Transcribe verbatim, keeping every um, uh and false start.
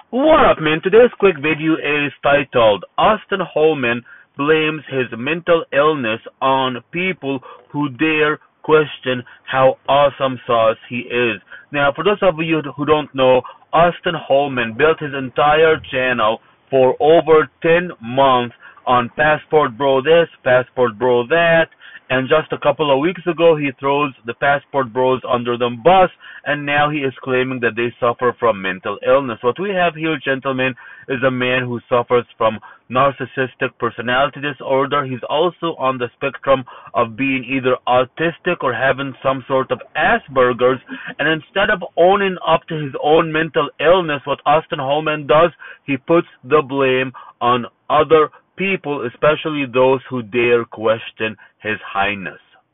What up, man? Today's quick video is titled Austin Holman blames his mental illness on people who dare question how awesome sauce he is. Now, for those of you who don't know, Austin Holman built his entire channel for over ten months on Passport Bro this, Passport Bro that, and just a couple of weeks ago, he throws the Passport Bros under the bus, and now he is claiming that they suffer from mental illness. What we have here, gentlemen, is a man who suffers from narcissistic personality disorder. He's also on the spectrum of being either autistic or having some sort of Asperger's, and instead of owning up to his own mental illness, what Austin Holman does, he puts the blame on other people, especially those who dare question his highness.